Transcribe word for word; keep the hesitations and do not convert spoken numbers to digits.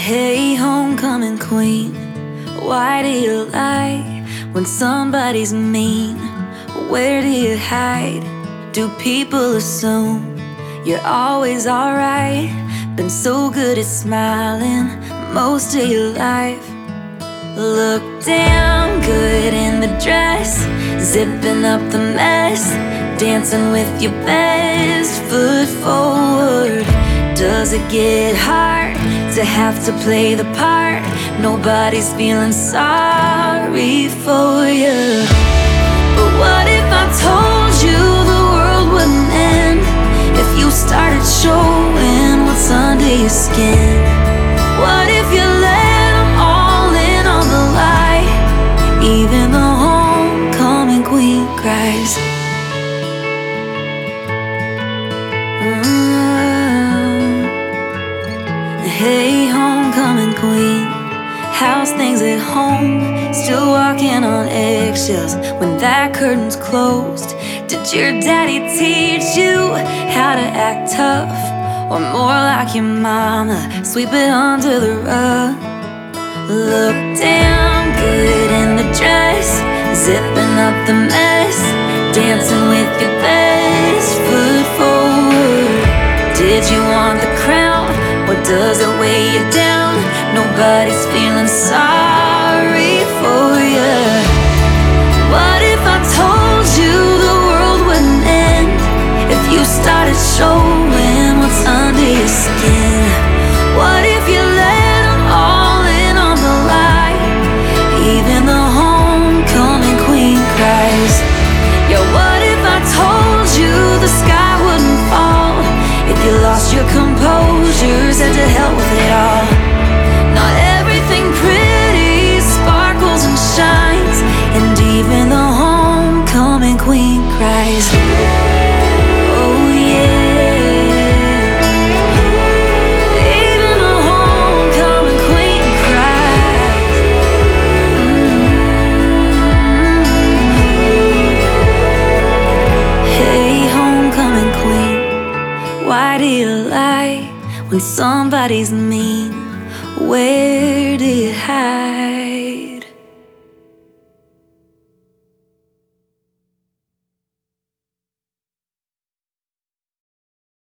Hey, homecoming queen, why do you lie when somebody's mean? Where do you hide? Do people assume you're always alright? Been so good at smiling most of your life. Look damn good in the dress, zipping up the mess, dancing with your best foot forward. Does it get hard to have to play the part? Nobody's feeling sorry for you. But what if I told you the world wouldn't end if you started showing what's under your skin? What if you let them all in on the lie? Even the homecoming queen cries. Hey, homecoming queen, how's things at home? Still walking on eggshells when that curtain's closed? Did your daddy teach you how to act tough? Or more like your mama, sweep it under the rug? Look damn good in the dress, zipping up the mess, dancing with your best foot forward. Did you want the crown? Or does it weigh you down? Nobody's feeling sorry for you. What if I told you the world wouldn't end if you started showing what's under your skin? What if you let them all in on the lie? Even the homecoming queen cries. Yeah, what if I told you the sky wouldn't fall if you lost your composure, said to hell with it all? Not everything pretty sparkles and shines, and even the homecoming queen cries. Oh yeah, even the homecoming queen cries. Mm-hmm. Hey, homecoming queen, why do you lie when somebody's mean? Where do you hide?